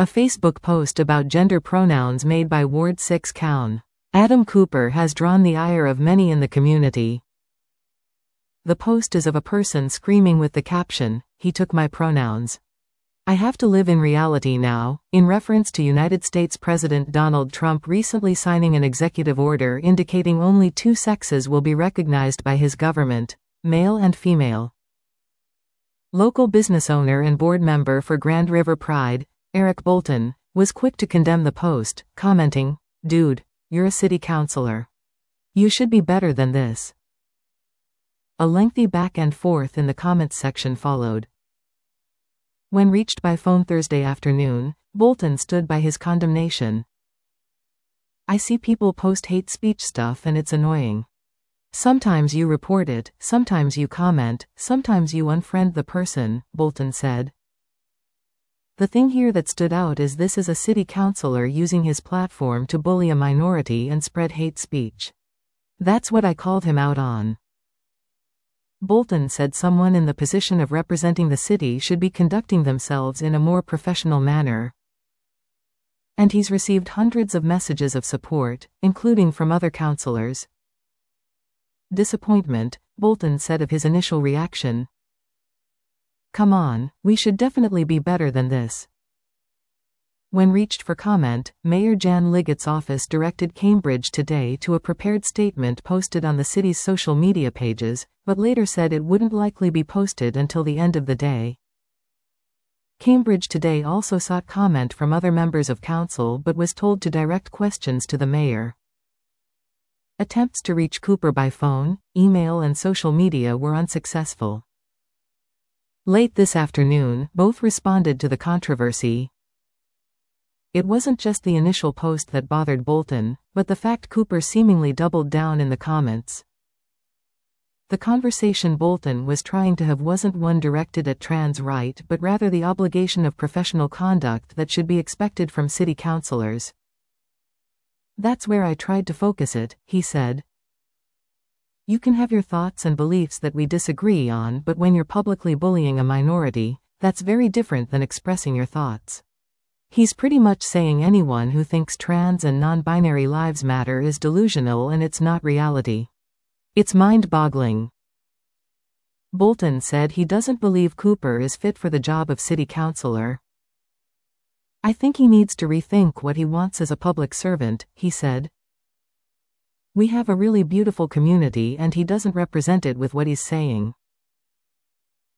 A Facebook post about gender pronouns made by Ward 6 Coun. Adam Cooper has drawn the ire of many in the community. The post is of a person screaming with the caption, "He took my pronouns. I have to live in reality now," in reference to United States President Donald Trump recently signing an executive order indicating only two sexes will be recognized by his government, male and female. Local business owner and board member for Grand River Pride, Eric Bolton, was quick to condemn the post, commenting, "Dude, you're a city councilor. You should be better than this." A lengthy back and forth in the comments section followed. When reached by phone Thursday afternoon, Bolton stood by his condemnation. "I see people post hate speech stuff and it's annoying. Sometimes you report it, sometimes you comment, sometimes you unfriend the person," Bolton said. "The thing here that stood out is this is a city councilor using his platform to bully a minority and spread hate speech. That's what I called him out on." Bolton said someone in the position of representing the city should be conducting themselves in a more professional manner. And he's received hundreds of messages of support, including from other councilors. Disappointment, Bolton said of his initial reaction. "Come on, we should definitely be better than this." When reached for comment, Mayor Jan Liggett's office directed Cambridge Today to a prepared statement posted on the city's social media pages, but later said it wouldn't likely be posted until the end of the day. Cambridge Today also sought comment from other members of council but was told to direct questions to the mayor. Attempts to reach Cooper by phone, email and social media were unsuccessful. Late this afternoon, both responded to the controversy. It wasn't just the initial post that bothered Bolton, but the fact Cooper seemingly doubled down in the comments. The conversation Bolton was trying to have wasn't one directed at trans right but rather the obligation of professional conduct that should be expected from city councilors. "That's where I tried to focus it," he said. "You can have your thoughts and beliefs that we disagree on, but when you're publicly bullying a minority, that's very different than expressing your thoughts." He's pretty much saying anyone who thinks trans and non-binary lives matter is delusional and it's not reality. It's mind-boggling. Bolton said he doesn't believe Cooper is fit for the job of city councilor. "I think he needs to rethink what he wants as a public servant," he said. "We have a really beautiful community and he doesn't represent it with what he's saying."